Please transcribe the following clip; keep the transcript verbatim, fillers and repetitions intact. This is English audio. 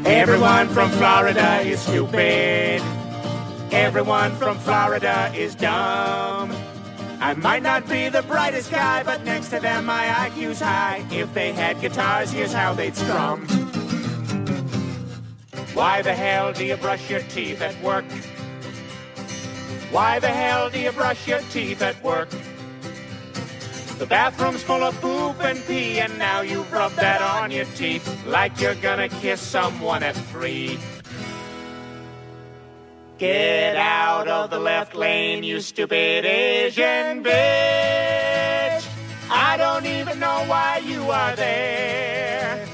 Everyone from Florida is stupid. Everyone from Florida is dumb. I might not be the brightest guy, but next to them my I Q's high. If they had guitars, here's how they'd strum. Why the hell do you brush your teeth at work? Why the hell do you brush your teeth at work? The bathroom's full of poop and pee, and now you've rubbed that on your teeth like you're gonna kiss someone at three. Get out of the left lane, you stupid Asian bitch. I don't even know why you are there.